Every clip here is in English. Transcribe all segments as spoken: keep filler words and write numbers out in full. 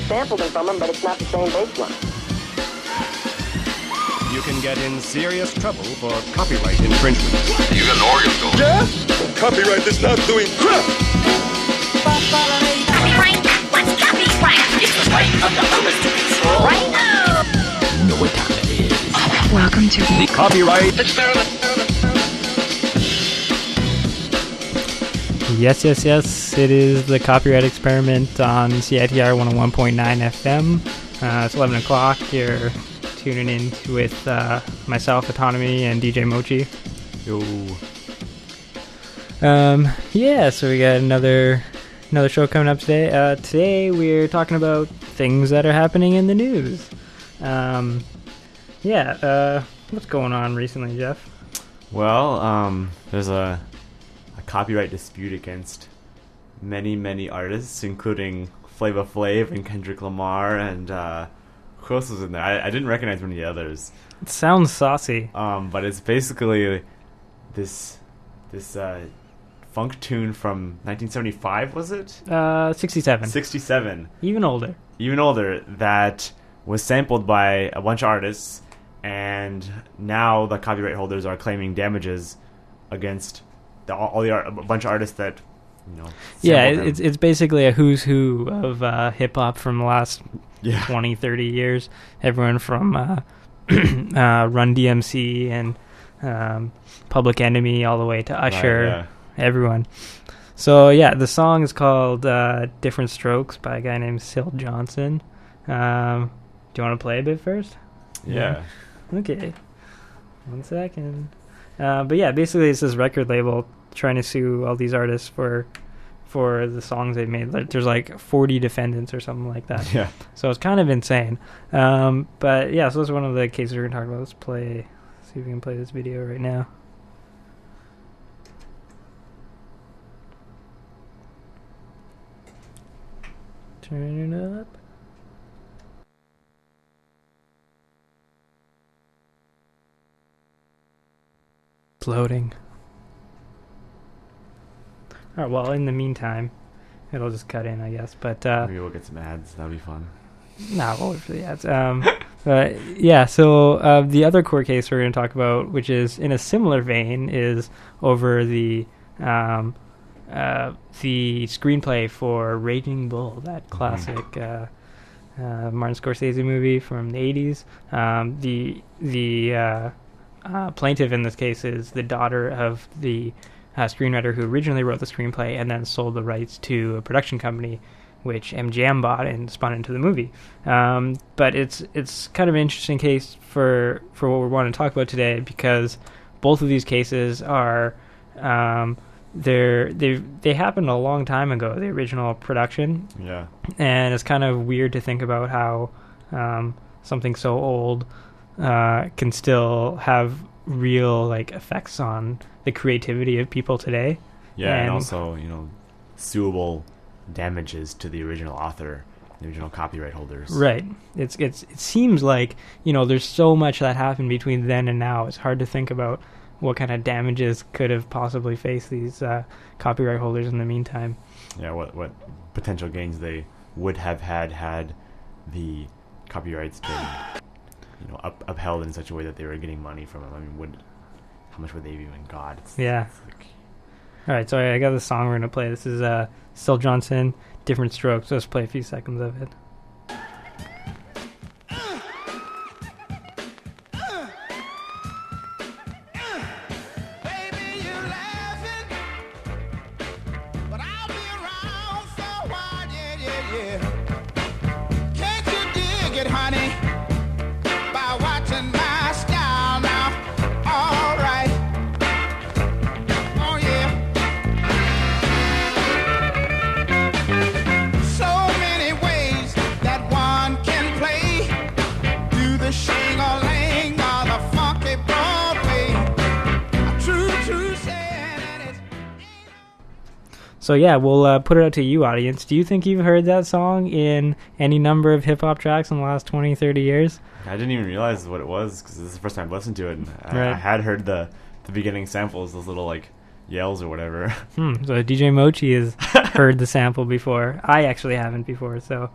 sampled them from them, but it's not the same bass line. You can get in serious trouble for copyright infringement. You got an organ going? Yeah? Copyright is not doing crap! Copyright? What's copyright? It's the right of the others to control. Right? You know what time it is. Welcome to the Copyright Experiment. Yes, yes, yes. It is the Copyright Experiment on C I T R one oh one point nine F M. Uh, it's eleven o'clock. You're tuning in with uh, myself, Autonomy, and D J Mochi. Yo. Um, yeah, so we got another another show coming up today. Uh, today we're talking about things that are happening in the news. Um, yeah, uh, what's going on recently, Jeff? Well, um, there's a, a copyright dispute against many, many artists, including Flava Flav and Kendrick Lamar, and uh, who else was in there? I, I didn't recognize one of the others. It sounds saucy. Um, but it's basically this this uh, funk tune from nineteen seventy-five, was it? Uh, sixty-seven. sixty-seven. Even older. Even older, that was sampled by a bunch of artists, and now the copyright holders are claiming damages against the, all, all the art, a bunch of artists that, you know. Yeah, them. it's it's basically a who's who of uh, hip hop from the last yeah. twenty, thirty years. Everyone from uh, uh, Run D M C and um, Public Enemy all the way to Usher. Right, yeah. Everyone. So yeah, the song is called uh, "Different Strokes" by a guy named Syl Johnson. Um, do you want to play a bit first? Yeah. yeah. Okay. One second. Uh, but yeah, basically it's this record label trying to sue all these artists for for the songs they made. Like, there's like forty defendants or something like that. Yeah. So it's kind of insane. Um, but yeah, so that's one of the cases we're going to talk about. Let's play, see if we can play this video right now. Turn it up. It's loading. Alright, well, in the meantime, it'll just cut in, I guess. But uh, maybe we'll get some ads. That'll be fun. Nah, we'll wait for the ads. Um, but yeah, so uh, the other court case we're going to talk about, which is in a similar vein, is over the um, uh, the screenplay for Raging Bull, that classic mm-hmm. uh, uh, Martin Scorsese movie from the eighties. Um, the the uh, uh, plaintiff in this case is the daughter of the uh, screenwriter who originally wrote the screenplay and then sold the rights to a production company, which M G M bought and spun into the movie. Um, but it's it's kind of an interesting case for for what we want to talk about today, because both of these cases are um, they're they they happened a long time ago, the original production. Yeah. And it's kind of weird to think about how um, something so old uh, can still have real like effects on the creativity of people today. Yeah, and, and also, you know, suable damages to the original author, the original copyright holders. Right. It's it's it seems like, you know, there's so much that happened between then and now. It's hard to think about what kind of damages could have possibly faced these uh, copyright holders in the meantime. Yeah, what what potential gains they would have had had the copyrights been, you know, up, upheld in such a way that they were getting money from them. I mean, would how much would they have even got? It's, yeah. It's like, all right, so I got the song we're going to play. This is uh, Syl Johnson, Different Strokes. Let's play a few seconds of it. So yeah, we'll uh, put it out to you, audience. Do you think you've heard that song in any number of hip-hop tracks in the last twenty, thirty years? I didn't even realize what it was, because this is the first time I've listened to it. And I, right. I had heard the, the beginning samples, those little, like, yells or whatever. Hmm, so D J Mochi has heard the sample before. I actually haven't before, so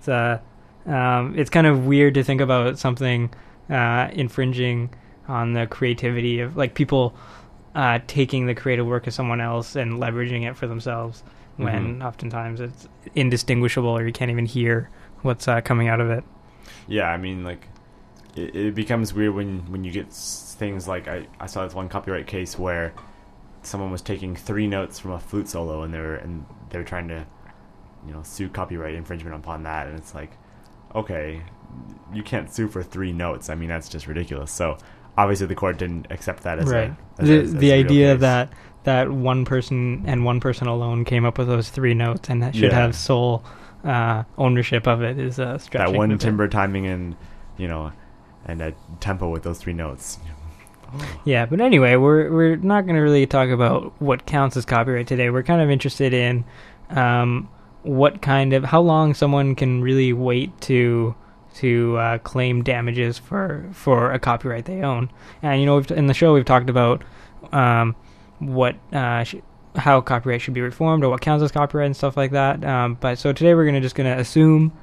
It's uh, um, it's kind of weird to think about something uh, infringing on the creativity of like people uh, taking the creative work of someone else and leveraging it for themselves, when Mhm. oftentimes it's indistinguishable or you can't even hear what's uh, coming out of it. Yeah, I mean, like, it, it becomes weird when, when you get s- things like, I, I saw this one copyright case where someone was taking three notes from a flute solo and they were, and they were trying to, you know, sue copyright infringement upon that, and it's like, okay, you can't sue for three notes. I mean, that's just ridiculous. So, obviously the court didn't accept that as Right. a... As the a, as the a real idea case. that that one person and one person alone came up with those three notes and that should Yeah. have sole uh, ownership of it is uh, stretching That one a bit. timbre timing and, you know, and a tempo with those three notes. Yeah, but anyway, we're we're not going to really talk about what counts as copyright today. We're kind of interested in um, what kind of how long someone can really wait to to uh, claim damages for for a copyright they own. And you know, we've, in the show we've talked about um, what uh, sh- how copyright should be reformed or what counts as copyright and stuff like that. Um, but so today we're gonna just gonna assume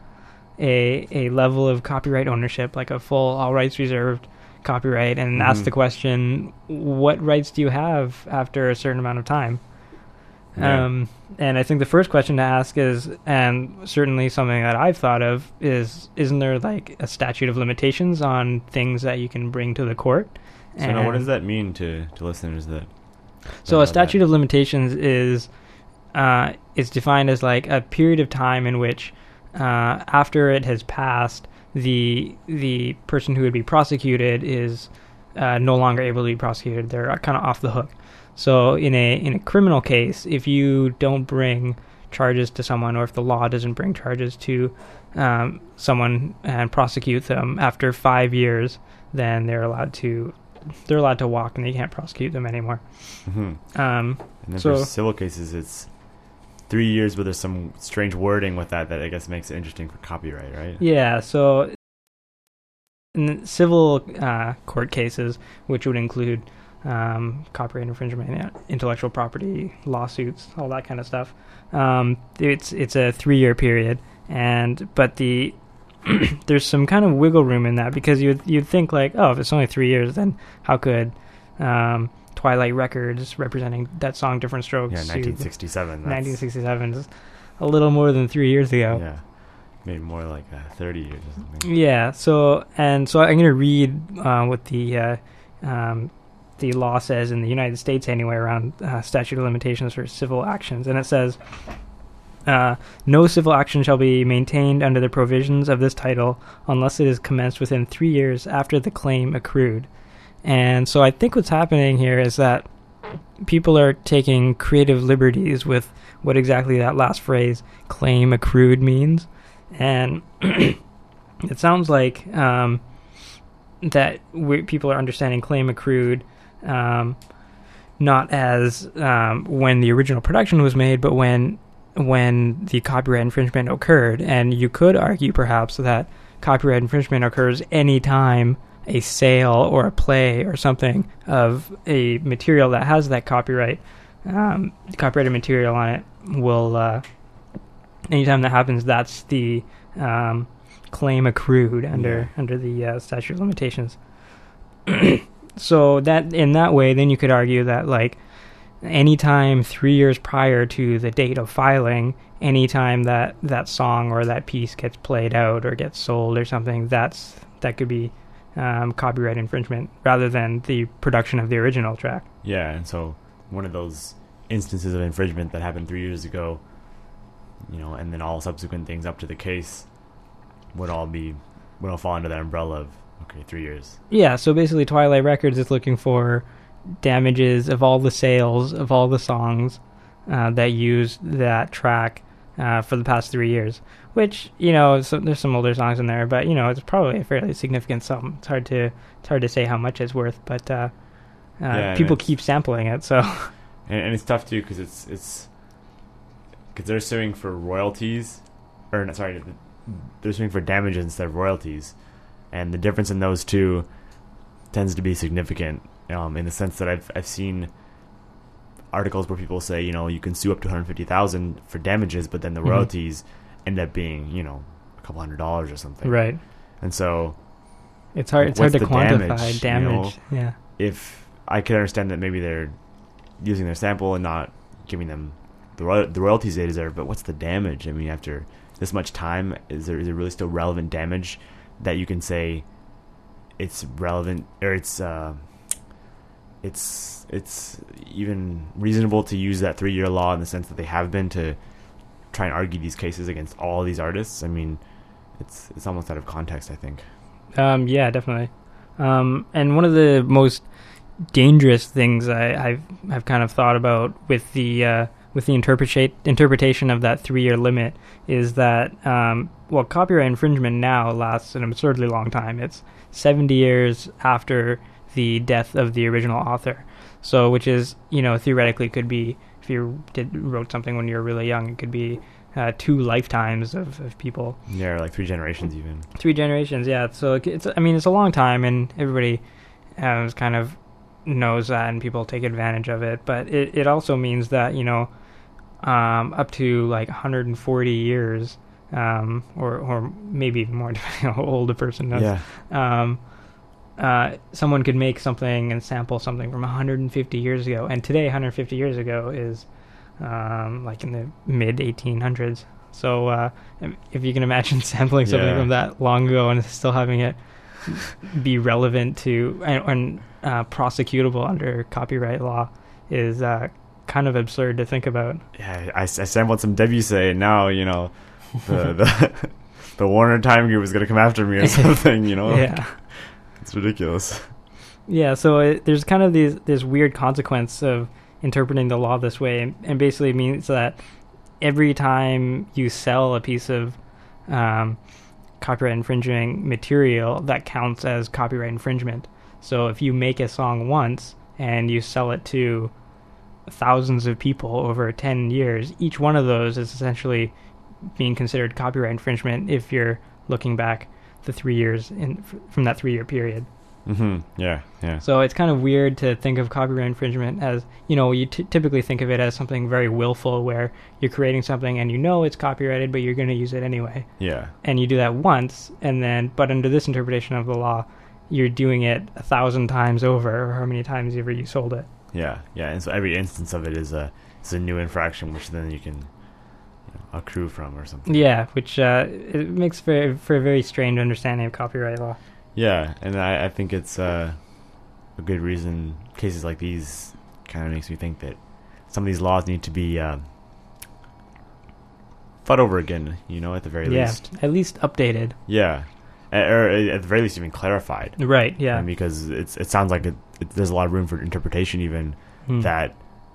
a a level of copyright ownership, like a full all rights reserved copyright, and ask Mhm. the question, what rights do you have after a certain amount of time? Yeah. Um, and I think the first question to ask is, and certainly something that I've thought of, is isn't there like a statute of limitations on things that you can bring to the court? So now, what And- does that mean to, to listeners that... so don't know a statute that? of limitations is uh, is defined as like a period of time in which uh, after it has passed, the the person who would be prosecuted is uh, no longer able to be prosecuted. They're kind of off the hook. So in a in a criminal case, if you don't bring charges to someone, or if the law doesn't bring charges to um, someone and prosecute them after five years, then they're allowed to they're allowed to walk and they can't prosecute them anymore. Mhm. Um, And then so for civil cases, it's three years, but there's some strange wording with that that I guess makes it interesting for copyright, right? yeah, so in civil uh, court cases, which would include um, copyright infringement, yeah, intellectual property lawsuits, all that kind of stuff, um, it's it's a three-year period, and but the there's some kind of wiggle room in that, because you'd you'd think like, oh, if it's only three years, then how could um, Twilight Records, representing that song Different Strokes, Yeah, sue- nineteen sixty-seven. that's- nineteen sixty-seven is a little more than three years ago. Yeah, maybe more like uh, thirty years or something. Yeah. So and so I'm going to read uh, what the uh, um, the law says in the United States anyway around uh, statute of limitations for civil actions, and it says. Uh, no civil action shall be maintained under the provisions of this title unless it is commenced within three years after the claim accrued. And so I think what's happening here is that people are taking creative liberties with what exactly that last phrase, claim accrued, means. And it sounds like um, that we people are understanding claim accrued um, not as um, when the original production was made, but when when the copyright infringement occurred. And you could argue perhaps that copyright infringement occurs any time a sale or a play or something of a material that has that copyright um, copyrighted material on it will uh, anytime that happens, that's the um, claim accrued under Yeah. under the uh, statute of limitations. So that in that way, then you could argue that like anytime three years prior to the date of filing, anytime that that song or that piece gets played out or gets sold or something, that's that could be um, copyright infringement rather than the production of the original track. Yeah, and so one of those instances of infringement that happened three years ago, you know, and then all subsequent things up to the case would all be would all fall under that umbrella of okay, three years. Yeah, so basically Twilight Records is looking for damages of all the sales of all the songs uh, that used that track uh, for the past three years. Which, you know, so there's some older songs in there, but you know, it's probably a fairly significant sum. It's hard to it's hard to say how much it's worth, but uh, uh, Yeah, people and it's- keep sampling it, so And, and it's tough too because it's it's because they're suing for royalties, or no, sorry, they're suing for damages instead of royalties, and the difference in those two tends to be significant. Um, in the sense that I've I've seen articles where people say, you know, you can sue up to one hundred fifty thousand for damages, but then the Mhm. royalties end up being, you know, a couple hundred dollars or something. Right. And so It's hard. It's what's hard to the quantify damage, damage. you know? Yeah. if I could understand that maybe they're using their sample and not giving them the roy- the royalties they deserve, but what's the damage? I mean, after this much time, is there is there really still relevant damage that you can say it's relevant or it's uh, it's it's even reasonable to use that three year law in the sense that they have been to try and argue these cases against all these artists? I mean, it's it's almost out of context, I think. Um, yeah, definitely. Um, and one of the most dangerous things I, I've I've kind of thought about with the uh, with the interpretation interpretation of that three year limit is that um, well, copyright infringement now lasts an absurdly long time. It's seventy years after the death of the original author. So, which is, you know, theoretically could be, if you did wrote something when you were really young, it could be uh, two lifetimes of, of people. Yeah, or like three generations even. Three generations, yeah. So it- it's, I mean, it's a long time, and everybody um, kind of knows that, and people take advantage of it. But it, it also means that, you know, um, up to like one hundred forty years, um, or or maybe even more, depending on how old a person is. Yeah. Um, uh, someone could make something and sample something from one hundred fifty years ago, and today one hundred fifty years ago is um, like in the mid eighteen hundreds. So uh, if you can imagine sampling something Yeah. from that long ago and still having it be relevant to and, and uh, prosecutable under copyright law is uh, kind of absurd to think about. Yeah, I, I sampled some Debussy, and now, you know, the the, the Warner Time Group is going to come after me or something, you know? Yeah. It's ridiculous. Yeah, so it, there's kind of these this weird consequence of interpreting the law this way, and, and basically means that every time you sell a piece of um, copyright infringing material, that counts as copyright infringement. So if you make a song once and you sell it to thousands of people over ten years, each one of those is essentially being considered copyright infringement if you're looking back the three years in from that three year period. Mm-hmm. Yeah, yeah. So it's kind of weird to think of copyright infringement as, you know, you t- typically think of it as something very willful where you're creating something and you know it's copyrighted, but you're going to use it anyway. Yeah. And you do that once, and then, but under this interpretation of the law, you're doing it a thousand times over, or how many times ever you sold it. Yeah, yeah. And so every instance of it is a, is a new infraction, which then you can, you know, accrue from or something. Yeah, which uh, it makes for, for a very strange understanding of copyright law. Yeah, and I, I think it's uh, a good reason cases like these kind of makes me think that some of these laws need to be uh, thought over again, you know, at the very Yeah, least. at least updated. Yeah. A- Or at the very least even clarified. Right, yeah. And because it's, it sounds like it, it, there's a lot of room for interpretation even Hmm. that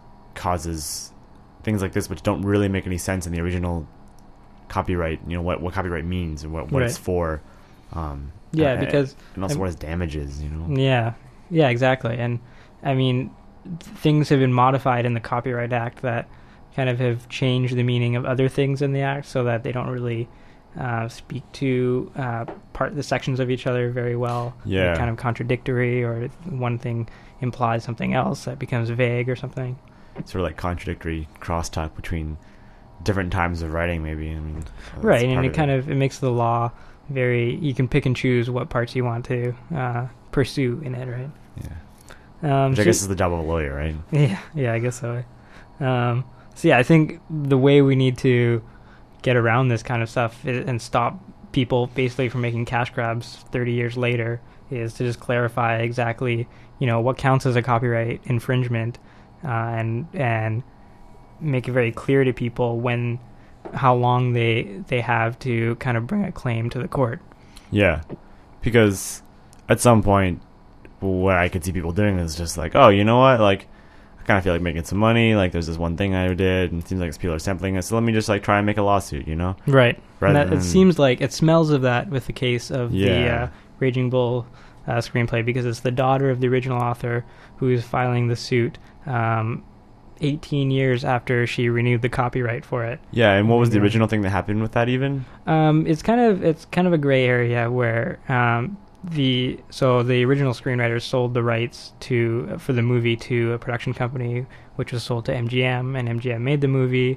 causes things like this which don't really make any sense in the original copyright, you know, what, what copyright means and what, what it's Right. for. Um, Yeah, and- because... And also I'm- what its damage is, you know? Yeah, yeah, exactly. And I mean, th- things have been modified in the Copyright Act that kind of have changed the meaning of other things in the act so that they don't really uh, speak to uh, part the sections of each other very well. They're Yeah. kind of contradictory, or one thing implies something else that becomes vague or something. Sort of like contradictory crosstalk between different times of writing, maybe. I mean, that's Right, and part it kind of it makes the law very. You can pick and choose what parts you want to uh, pursue in it, right? Yeah. Um, Which I so- guess is the job of a lawyer, right? Yeah, yeah, I guess so. Um, so yeah, I think the way we need to get around this kind of stuff i- and stop people basically from making cash grabs thirty years later is to just clarify exactly, you know, what counts as a copyright infringement, uh, and and make it very clear to people when, how long they they have to kind of bring a claim to the court. Yeah. Because at some point, what I could see people doing is just like, oh, you know what? Like, I kind of feel like making some money. Like, there's this one thing I did, and it seems like people are sampling it. So let me just like try and make a lawsuit, you know? Right. And Rather that, than- it seems like it smells of that with the case of the Yeah. uh, Raging Bull uh, screenplay, because it's the daughter of the original author who is filing the suit um, eighteen years after she renewed the copyright for it. Yeah. And what was the Yeah. original thing that happened with that? Even? Um, it's kind of it's kind of a gray area where um, the so the original screenwriters sold the rights to for the movie to a production company, which was sold to M G M, and M G M made the movie,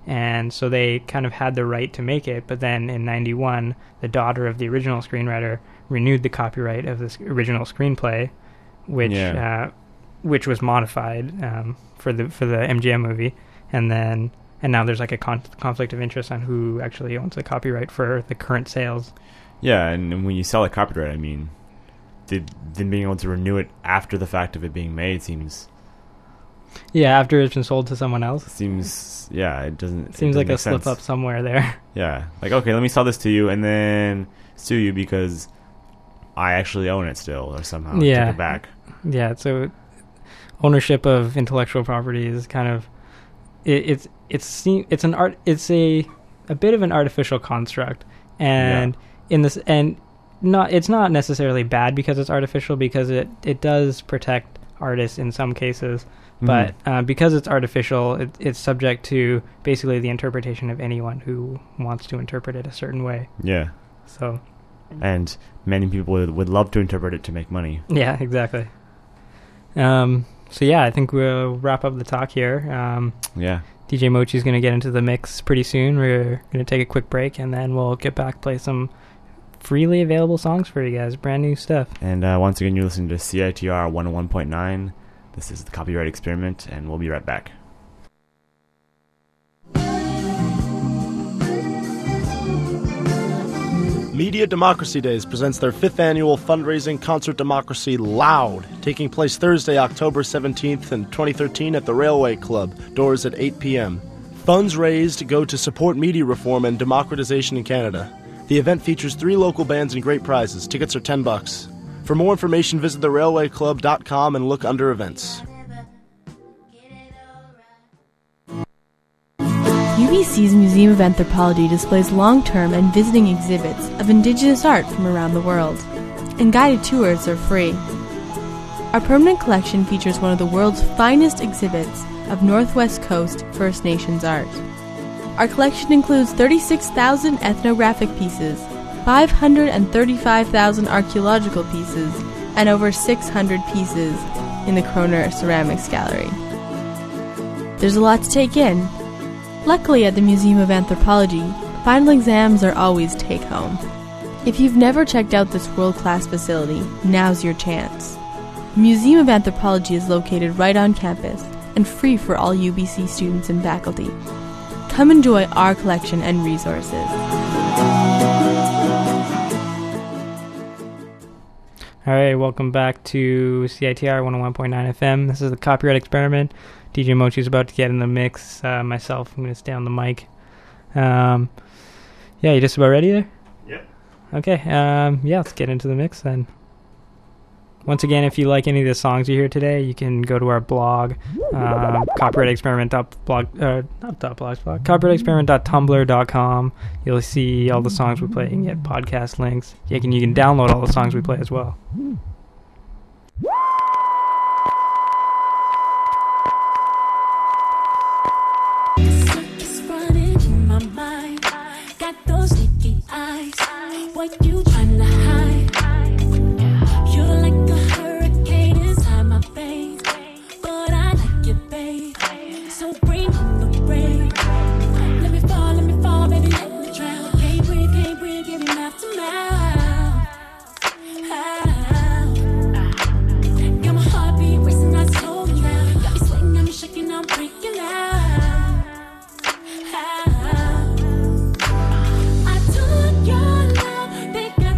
and so they kind of had the right to make it. But then in ninety-one, the daughter of the original screenwriter renewed the copyright of this original screenplay, which Yeah. uh, which was modified um, for the for the M G M movie, and then and now there's like a con- conflict of interest on who actually owns the copyright for the current sales. Yeah, and, and when you sell a copyright, I mean, the, them being able to renew it after the fact of it being made seems Yeah, after it's been sold to someone else. seems yeah, it doesn't. It seems it like a doesn't make slip sense. up somewhere there. Yeah, like okay, let me sell this to you and then sue you because I actually own it still, or somehow Yeah. take it back. Yeah, so ownership of intellectual property is kind of it, it's it's se- it's an art it's a a bit of an artificial construct, and in this and not it's not necessarily bad because it's artificial, because it it does protect artists in some cases, but uh, because it's artificial, it, it's subject to basically the interpretation of anyone who wants to interpret it a certain way. Yeah, So and many people would, would love to interpret it to make money. yeah, exactly. Um. So yeah, I think we'll wrap up the talk here. Um. Yeah. D J Mochi's going to get into the mix pretty soon. We're going to take a quick break, and then we'll get back, play some freely available songs for you guys. Brand new stuff. And uh, once again, you're listening to C I T R one oh one point nine. This is the Copyright Experiment, and we'll be right back. Media Democracy Days presents their fifth annual fundraising concert Democracy Loud, taking place Thursday, October seventeenth in twenty thirteen at the Railway Club, doors at eight p.m. Funds raised go to support media reform and democratization in Canada. The event features three local bands and great prizes. Tickets are ten bucks. For more information, visit the railway club dot com and look under events. U B C's Museum of Anthropology displays long-term and visiting exhibits of Indigenous art from around the world, and guided tours are free. Our permanent collection features one of the world's finest exhibits of Northwest Coast First Nations art. Our collection includes thirty-six thousand ethnographic pieces, five hundred thirty-five thousand archaeological pieces, and over six hundred pieces in the Kroner Ceramics Gallery. There's a lot to take in. Luckily, at the Museum of Anthropology, final exams are always take-home. If you've never checked out this world-class facility, now's your chance. The Museum of Anthropology is located right on campus and free for all U B C students and faculty. Come enjoy our collection and resources. All right, welcome back to C I T R one oh one point nine F M. This is the Copyright Experiment. D J Mochi's about to get in the mix. Uh, myself, I'm going to stay on the mic. Um, yeah, you just about ready there? Yep. Okay, um, yeah, let's get into the mix then. Once again, if you like any of the songs you hear today, you can go to our blog, um, copyright experiment dot blog, uh, not dot blogspot, copyright experiment dot tumblr dot com. You'll see all the songs we play and get podcast links. You can, you can download all the songs we play as well. It's running in my mind. Got those sticky eyes. What you tryna hide? You're like a hurricane inside my veins, but I like you, babe. So bring the rain. Let me fall, let me fall, baby, let me drown. Can't breathe, can't breathe, give me mouth to mouth. Ah. Got my heartbeat racing, I slow down. Got me sweating, got me shaking, I'm freaking out. I took your love, think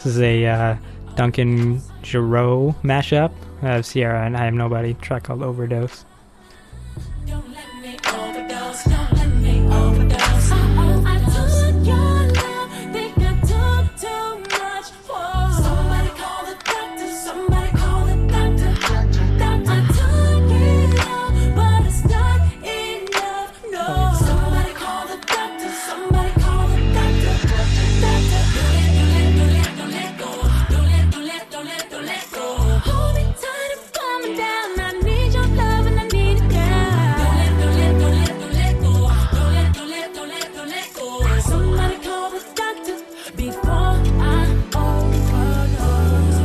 This is a uh, Duncan Giroux mashup of Sierra and I Am Nobody, track called Overdose. Don't let me overdose, don't let me overdose. Oh, I took your love, think I took too much. Whoa. Somebody call the doctor, somebody call the doctor. Doctor, I took it all, but it's not enough. No, somebody call the doctor, somebody call the doctor. Doctor, don't let, don't let, don't let go. Don't let, don't let, don't let, don't let go. Hold me tight and calm me down. I need your love and I need it now. Don't let, don't let, don't let, don't let go. Don't let, don't let, don't let, don't let go. Somebody call the doctor before I overdose.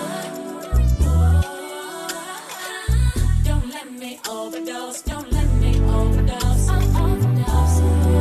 Don't let me overdose. Don't let me overdose. I'm overdose.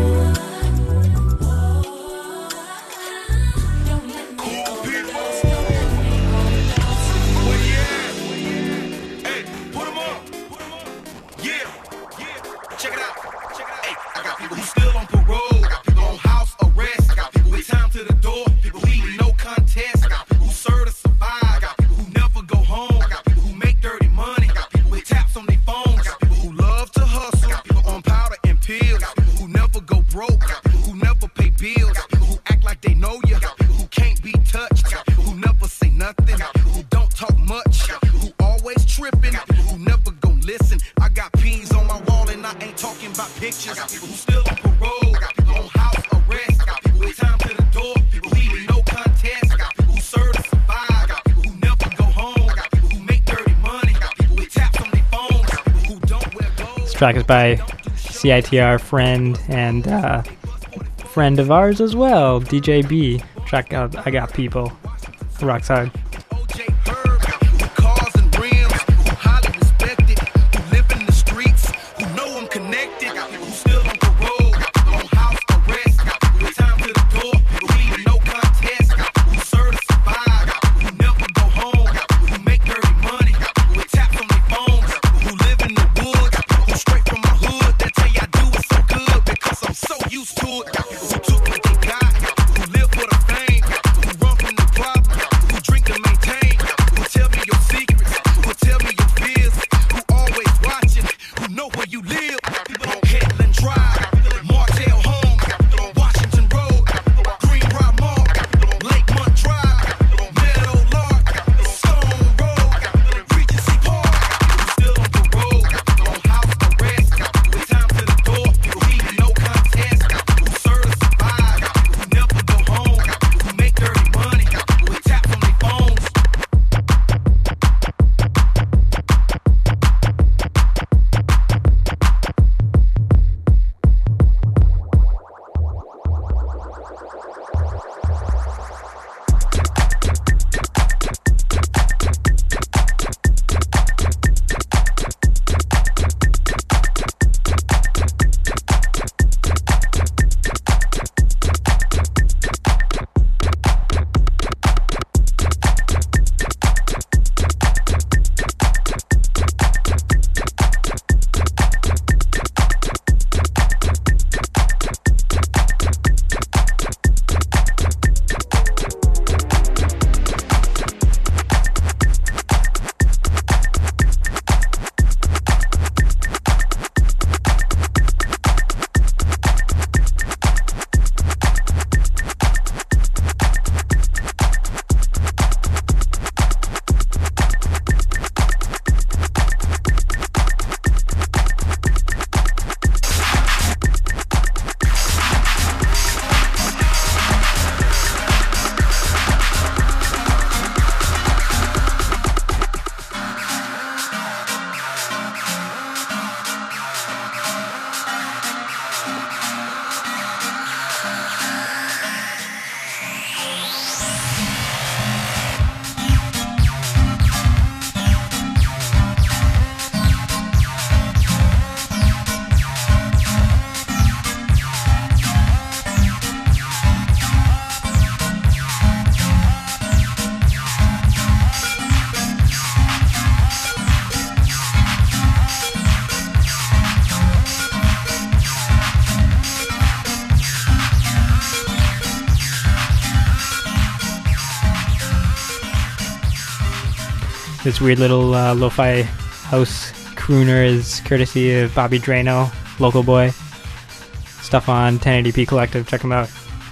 Don't let me overdose. Don't let me overdose. Where you at? Hey, put 'em up. Put 'em up. Yeah, yeah. Check it out. Check it out. Hey, I got people who still on parole. I got people on house arrest. I got people with time to the door. People who leave no contest. I got people who serve to survive. I got people who never go home. I got people who make dirty money. I got people with taps on their phones. I got people who love to hustle. I got people on powder and pills. I got people who never go broke. I got people who never pay bills. I got people who act like they know you. I got people who can't be touched. I got people who never say nothing. I got people who don't talk much. I got people who always tripping. I got people who never gon' listen. I got peas on my wall and I ain't talking about pictures. I got people who still on parole. I got people on house arrest. I got people with time to the door. People leaving no contest. I got people who serve to survive. I got people who never go home. I got people who make dirty money. I got people with taps on their phones. I got people who don't wear gold. This track is by C I T R friend and uh, friend of ours as well, D J B. Track called I Got People. Rocks hard. O J Herb, who cars and rims, who highly respected, who live in the streets, who know I'm connected. Got people who still on parole, got people on house arrest, got people with time to the door, people leaving no contest, got people who serve to survive, got people who never go home, got people who make dirty money, got people with taps on their phones, got people who live in the woods, got people who straight from my hood, that tell you I do it so good because I'm so used to it. Got people who took what they got, got people who live for the fame, got people who run from the problem, got people who drink the This weird little uh, lo-fi house crooner is courtesy of Bobby Drano, local boy. Stuff on ten eighty p Collective. Check him out.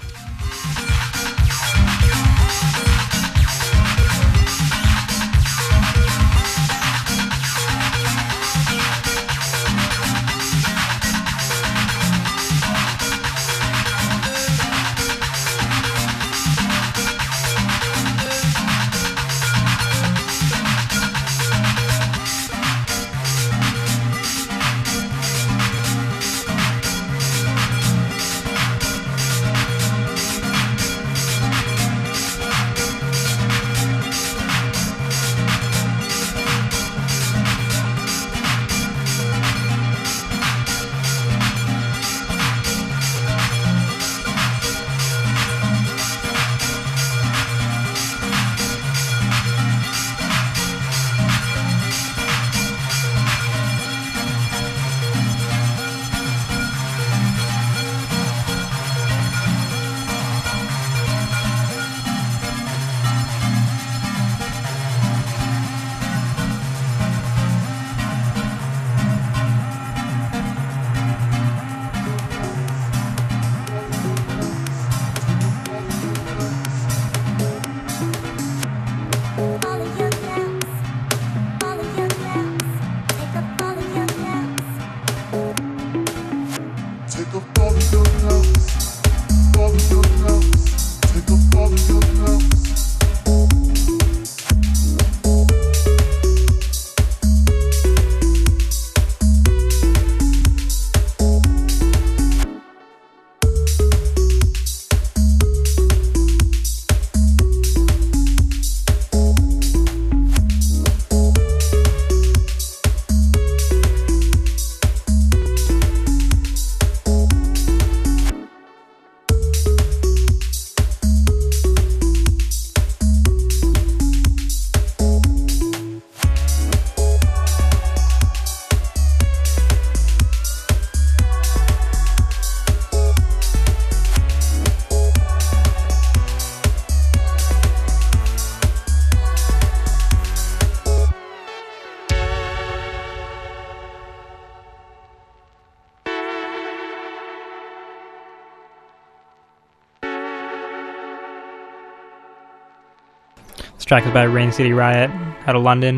This track is by Rain City Riot out of London.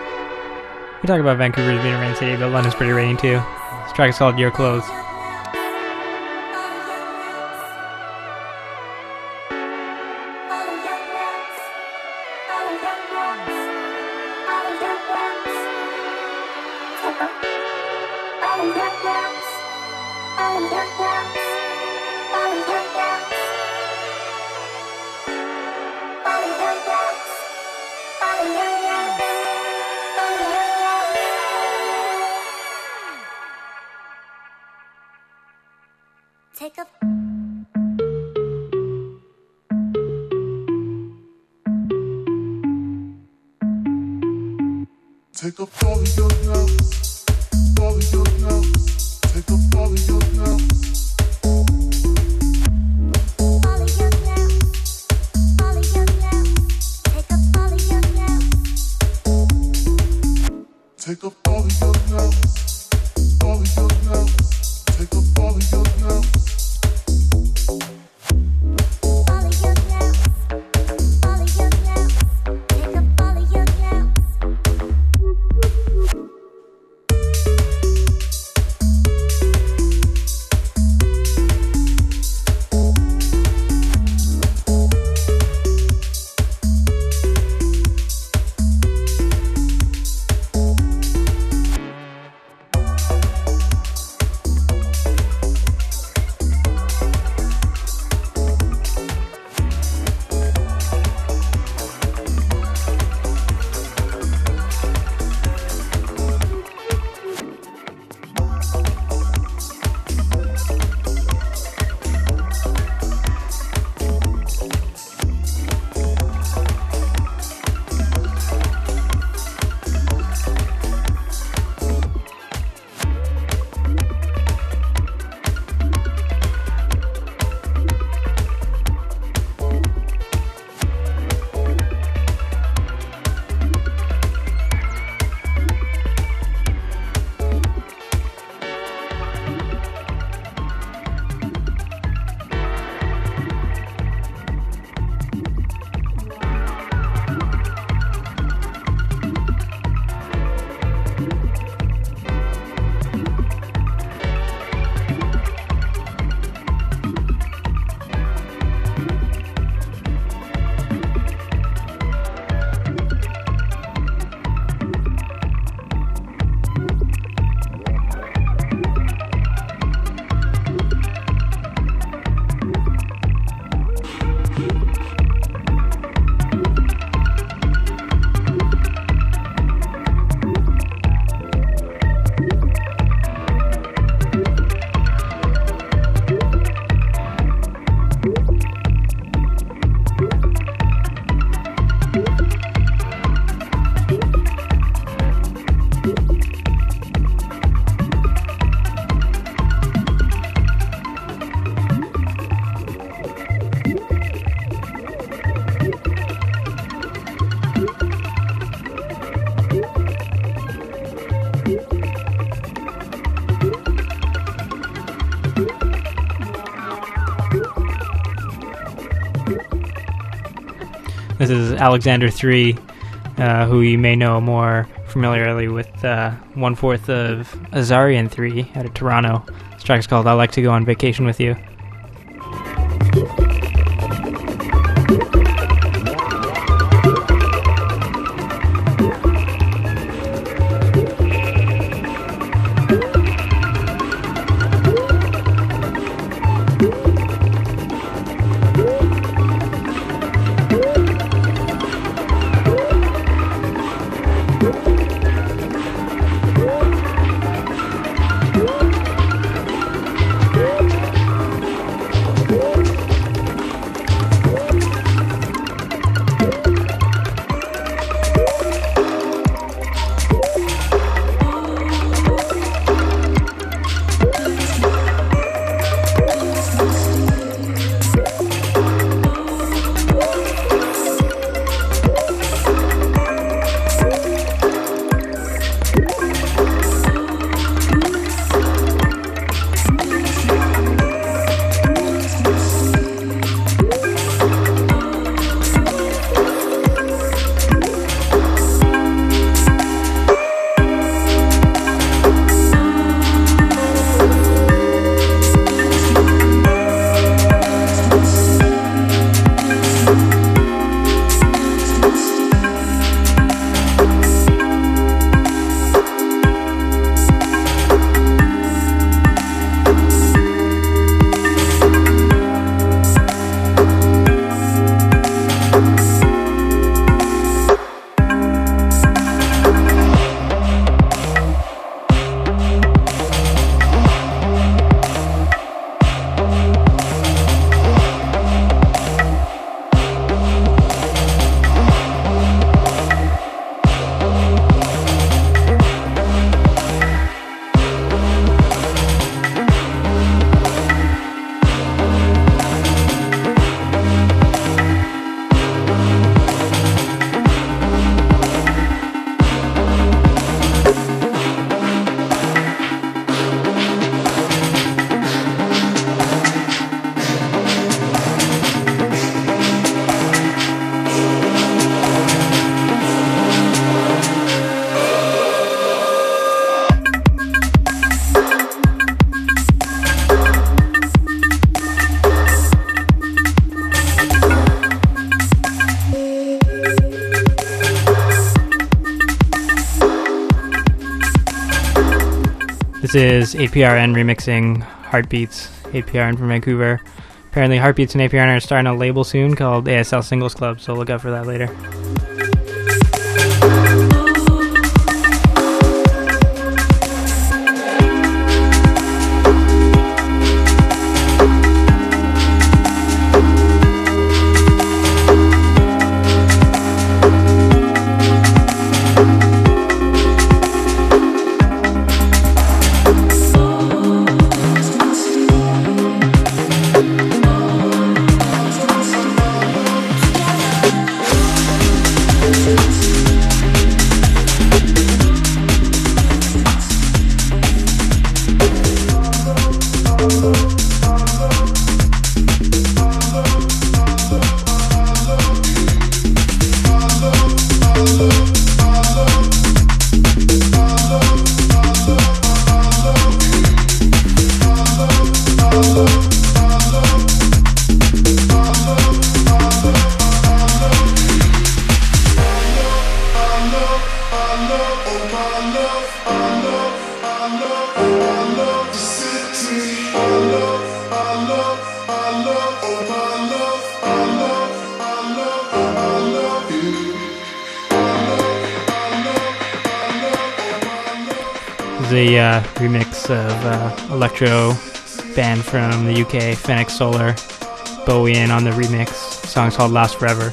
We talk about Vancouver as being a rain city, but London's pretty rainy too. This track is called Your Clothes. Take a Take up all of your notes, all of your notes. Take up all of your notes. all of your notes, all of your notes. Take up all of your notes. Take up all of your notes, all of your notes. Take up all of your notes. Take up all of your notes. This is Alexander three, uh, who you may know more familiarly with uh, one-fourth of Azarian three out of Toronto. This track is called I Like to Go on Vacation with You. This is A P R N remixing Heartbeats, A P R N from Vancouver. Apparently Heartbeats and A P R N are starting a label soon called A S L Singles Club, so look out for that later. The uh, remix of uh, electro band from the U K, Phoenix Solar, Bowie in on the remix. The song's called Last Forever.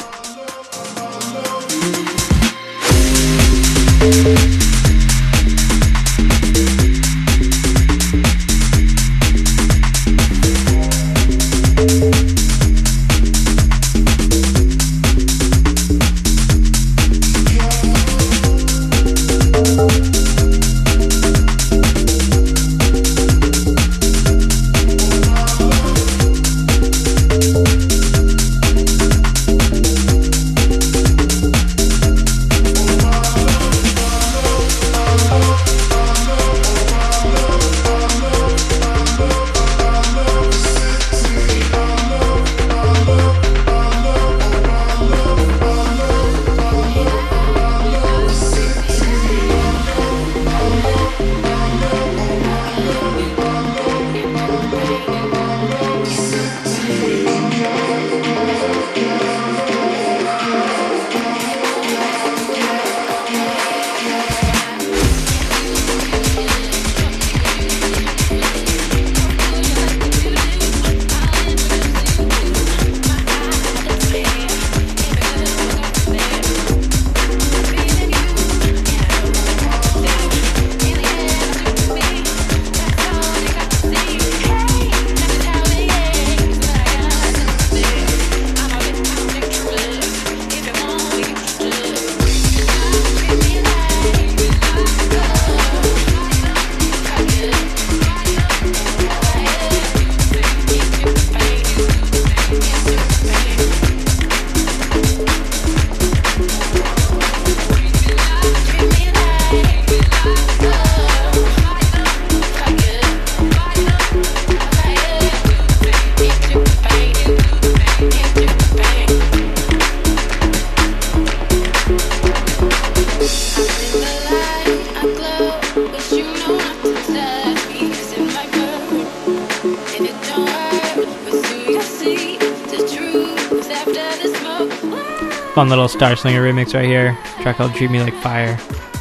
Fun little Star Slinger remix right here. A track called Treat Me Like Fire.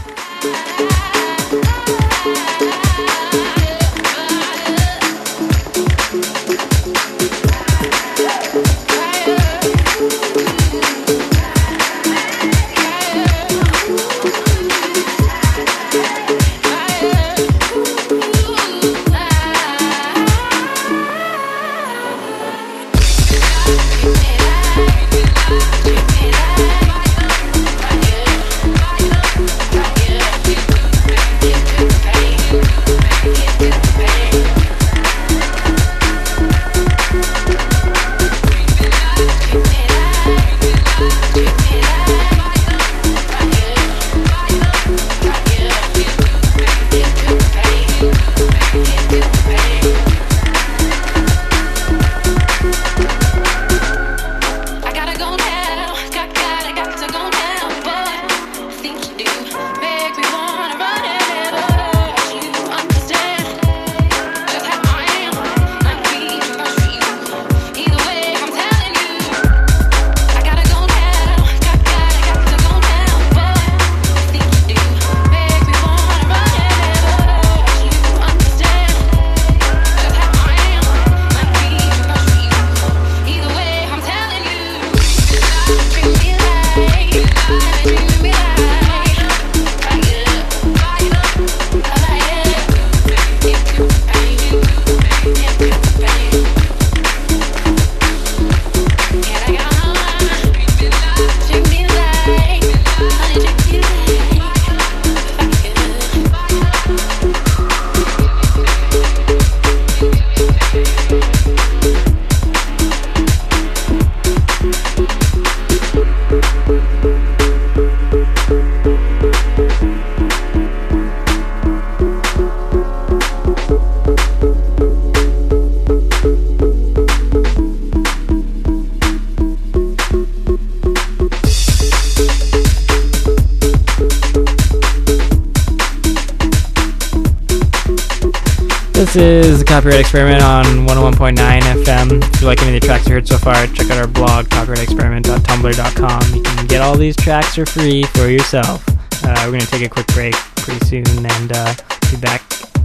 This is the Copyright Experiment on one oh one point nine F M. If you like any of the tracks you heard so far, check out our blog, copyright experiment dot tumblr dot com. You can get all these tracks for free for yourself. Uh, we're going to take a quick break pretty soon and uh, be back.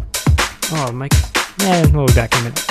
Oh, Mike. Yeah, we'll be back in a minute.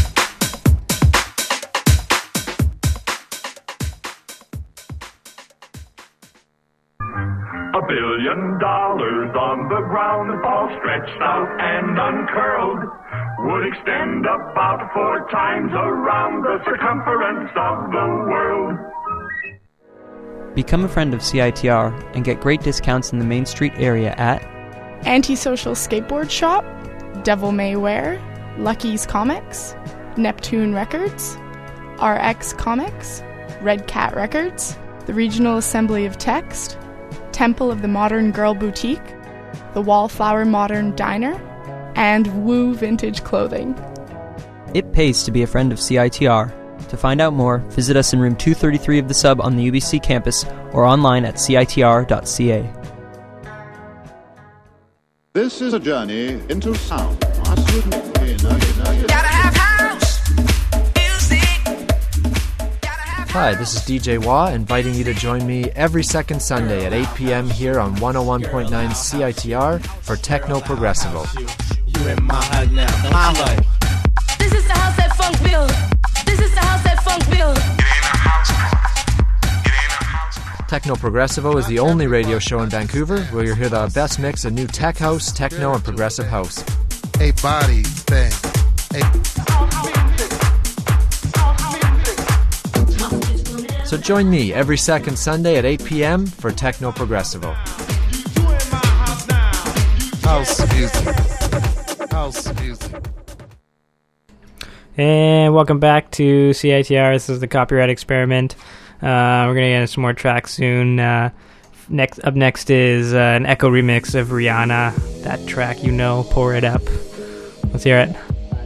A billion dollars on the ground, all stretched out and uncurled, would extend about four times around the circumference of the world. Become a friend of C I T R and get great discounts in the Main Street area at Antisocial Skateboard Shop, Devil May Wear, Lucky's Comics, Neptune Records, R X Comics, Red Cat Records, the Regional Assembly of Text, Temple of the Modern Girl Boutique, the Wallflower Modern Diner, and Woo Vintage Clothing. It pays to be a friend of C I T R. To find out more, visit us in room two thirty-three of the Sub on the U B C campus or online at C I T R dot C A. This is a journey into sound. Gotta have house music. Hi, this is D J Wah, inviting you to join me every second Sunday at eight p.m. here on one oh one point nine C I T R for Techno Progressivo. You in my head now, my life. This is the house that funk build. This is the house that funk build. Techno Progressivo is the only radio show in Vancouver where you'll hear the best mix of new tech house, techno, and progressive house. A body thing. A So join me every second Sunday at eight p.m. for Techno Progressivo. House music. House music. And welcome back to C I T R. This is the Copyright Experiment. Uh, we're going to get into some more tracks soon. Uh, next Up next is uh, an Echo remix of Rihanna. That track, you know, Pour It Up. Let's hear it.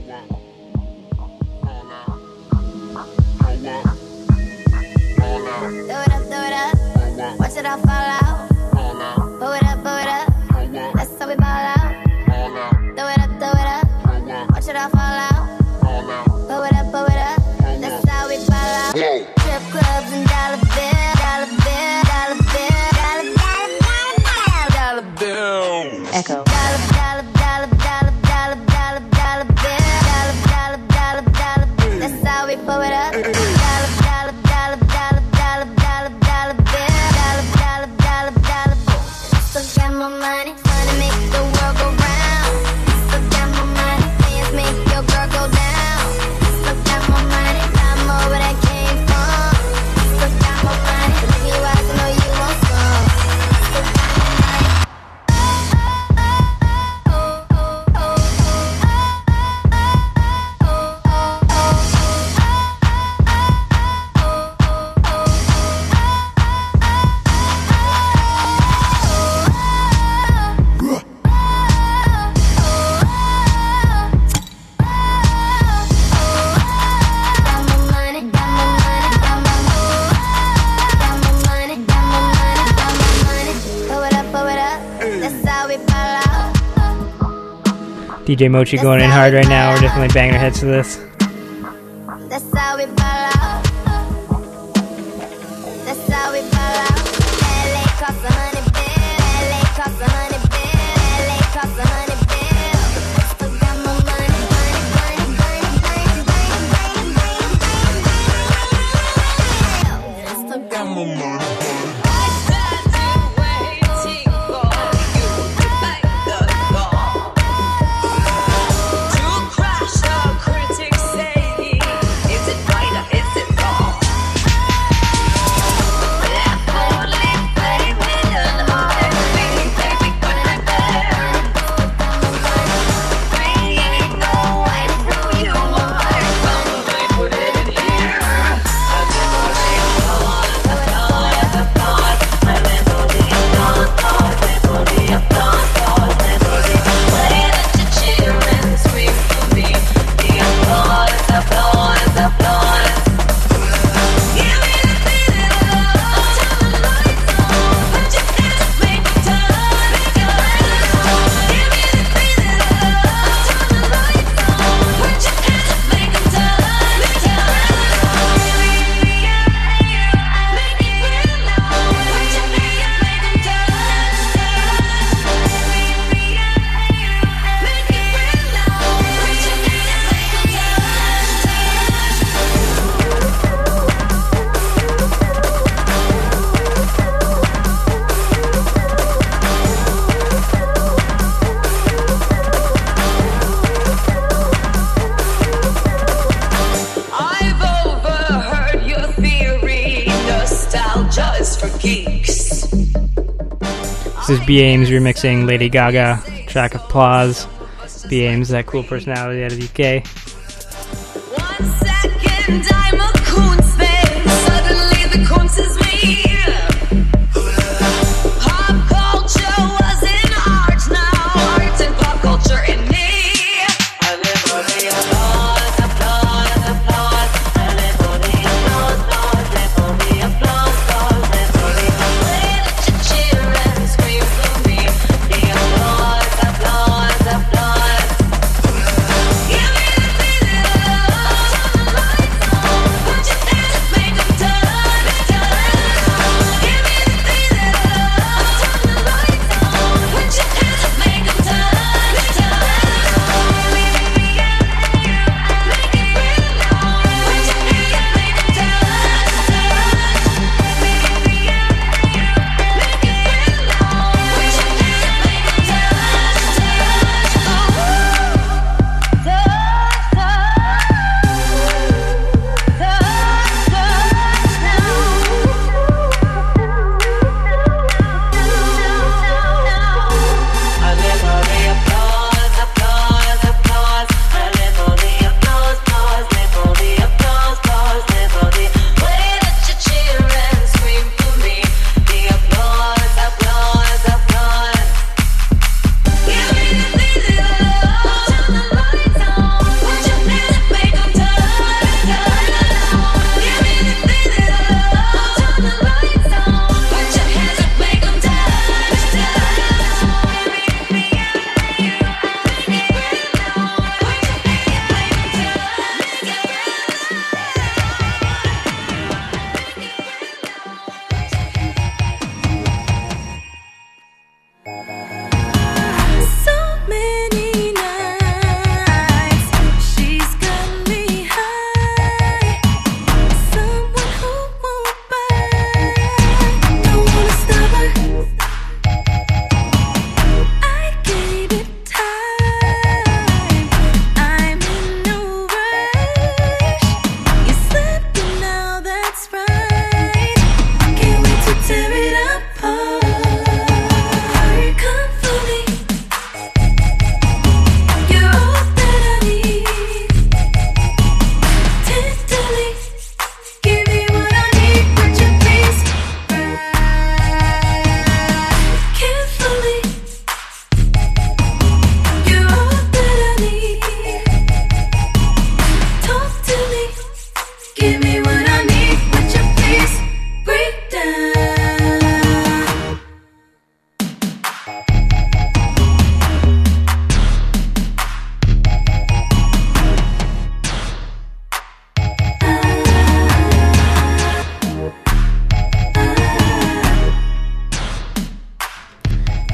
Watch it all fall out. Pull it up, pull it up. That's how we ball out. Throw it up, throw it up. Watch it all fall out. Pull it up, pull it up. That's how we ball out. Strip clubs and dollar bill, dollar bill. D J Mochi going in hard right now. We're definitely banging our heads to this. That's how we ball out. That's how we ball out. L A costs a hundred bill. L A costs a hundred bill. L A costs a hundred bill. Still got my money, money, money, money, money, money, money, money. Still got my money. This is B. Ames remixing Lady Gaga, track Applause. B. Ames, that cool personality out of the U K. One second, I'm a Kunstmann. Suddenly the Kunst is me. Pop culture wasn't art, now art and pop culture in me. I live for the applause, applause, applause. I live for the applause, applause, live for the applause, applause, live for the way that you cheer and scream for me. The applause, applause, applause. Give me the feeling of turn the lights on.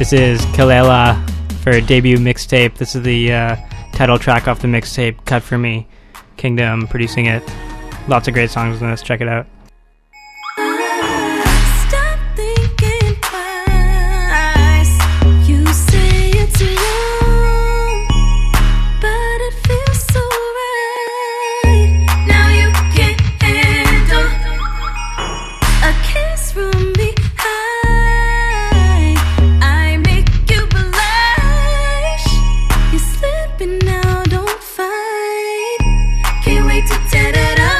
This is Kalela for a debut mixtape. This is the uh, title track off the mixtape, Cut For Me. Kingdom producing it. Lots of great songs in this. Check it out. Stop thinking twice. You say it's wrong, but it feels so right. Now you can't handle a kiss from behind. I make you blush. You're slipping now, don't fight. Can't wait to tear it apart.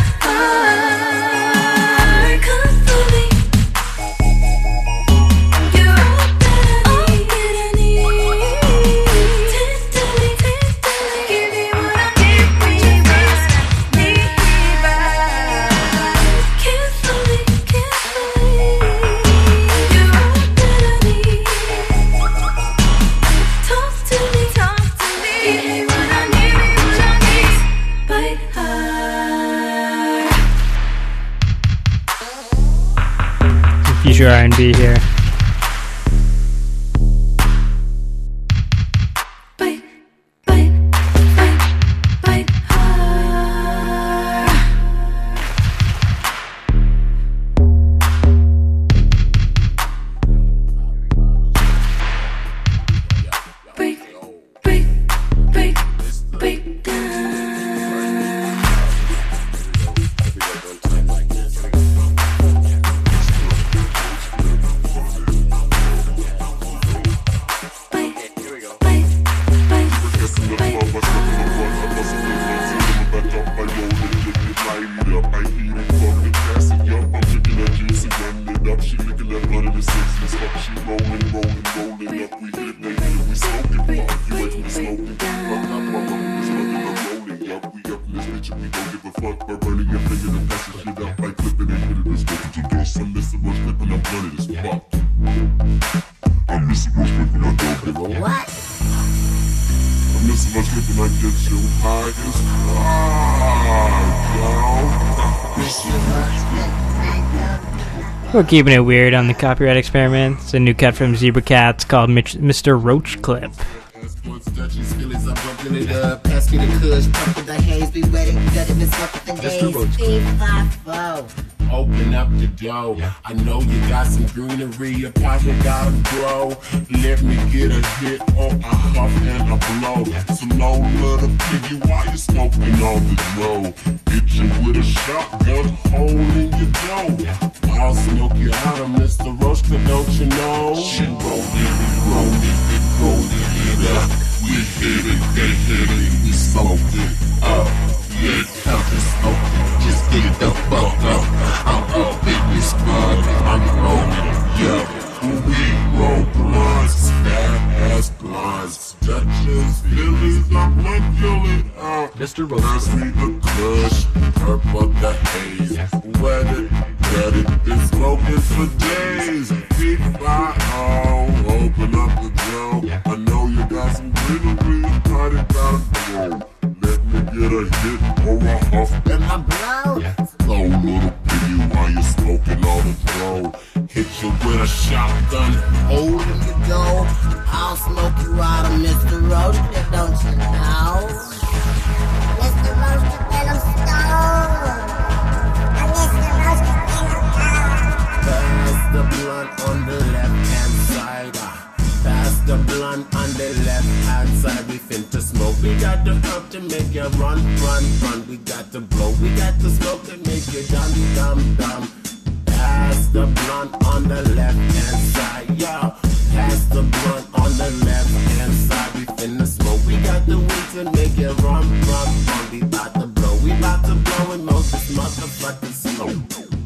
Come for me. You're all that I need. Tenderly, tenderly, give me what I need. Need carefully, carefully. You're all that I need. Talk to me, talk to me. Give me what I need, what I need. Bite hard. Future R and B here. Bite, bite, bite, bite hard. Break, break, break, break down. What? I'm missing my slip and I get you high as high. We're keeping it weird on the Copyright Experiment. It's a new cut from Zebra Cats called Mitch, Mister Roach Clip. Pass me the kush, pump with the haze, be ready, got it, miss up with the days. Three, five, four. Open up the door. I know you got some greenery, a pocket gotta grow. Let me get a hit or a huff and a blow. So low little piggy, why you smoking all the dough? Hit you with a shotgun hole in your dough. I'll smoke you out of Mister Roaster, don't you know? She rollin', we rollin', we rollin' it up. We hit it, they hit it, we smoke it up. Yeah, count the smoke it, just get it the fuck up. I'm up in this mud, I'm rolling, yeah. We roll blunts, fat ass blunts. Dutchess, Phillies, I'm like killing out. Mister Roach, pass me the kush, purple the haze. Wet it, get it, been smoking for days. Big fire, oh, open up the door. I know you got some greenery, party gotta grow. Let me get a hit or a huff and I blow. Slow little piggy while you're smoking all the throw. Hit you with a shotgun, holding the dough. I'll smoke you out of Mister Roach, don't you know? Mister Roach, and I'm stoned. I'm Mister Roach, and I'm stoned. Pass the blunt on the left hand side. Pass the blunt on the left hand side. We finna smoke. We got the herb to make you run, run, run. We got the blow. We got the smoke to make you dumb, dumb, dumb. Pass the blunt on the left hand side, yeah. Pass the blunt on the left hand side. We finna smoke. We got the weed to make you run, run, run. We bout to blow. We bout to blow and most this motherfucking smoke.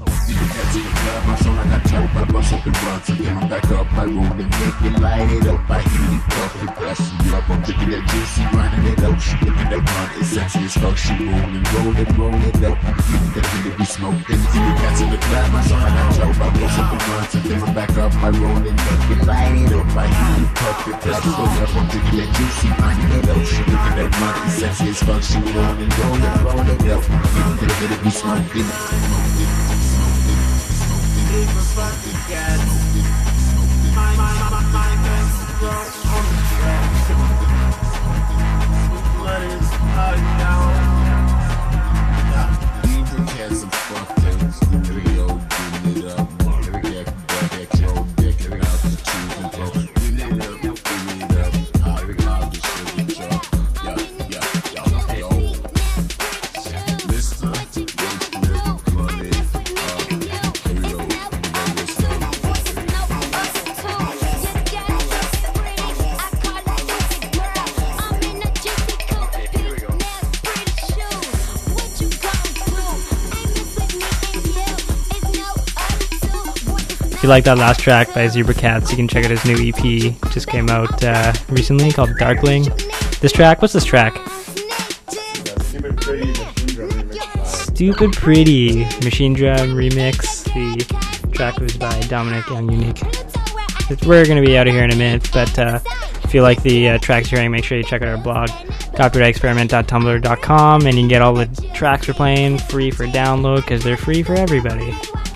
To the club, I sound like I choke. I bust up the blunts and then I'm back up. I roll and make it, light it up. I heat it up and press it up. I'm drinking that juicy, grinding it up. She looking that blunt, it's sexy as fuck. She rolling, rolling, rolling up. Feeling that thing that we smoking. See the cats in the club, I sound like I choke. I bust up the blunts and then I'm back up. I roll and make it, light it up. I heat it up and press it up. I'm drinking that juicy, grinding it up. She looking that blunt, it's sexy as fuck. She rolling, rolling, rolling up. Feeling that thing that we smoking. Leave us fucking cats. My, my, my, my, my, If you like that last track by Zebra Cats, you can check out his new E P. Just came out uh, recently called Darkling. This track, what's this track? Stupid Pretty Machine Drum remix. Stupid Pretty Machine Drum remix. The track was by Dominic and Unique. We're going to be out of here in a minute, but uh, if you like the uh, tracks you're hearing, make sure you check out our blog, copyright experiment dot tumblr dot com, and you can get all the tracks we're playing free for download because they're free for everybody.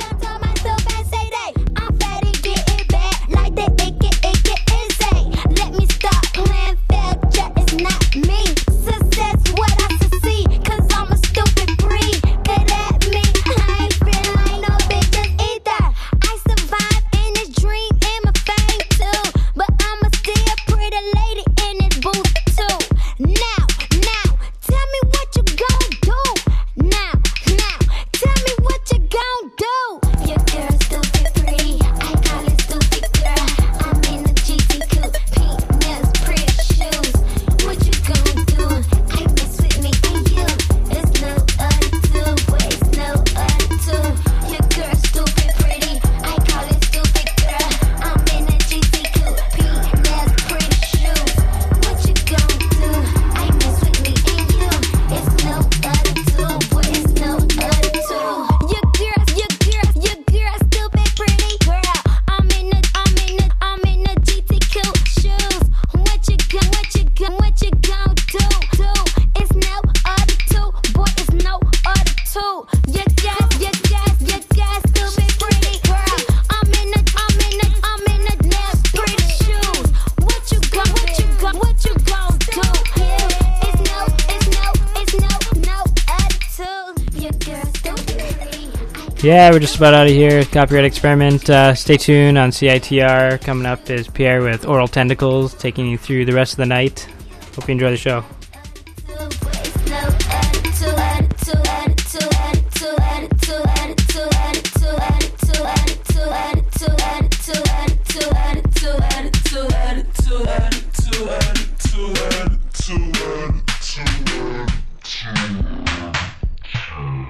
Yeah, we're just about out of here. Copyright Experiment. Uh, stay tuned on C I T R. Coming up is Pierre with Oral Tentacles, taking you through the rest of the night. Hope you enjoy the show.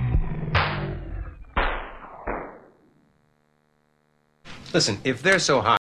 Listen, if they're so high.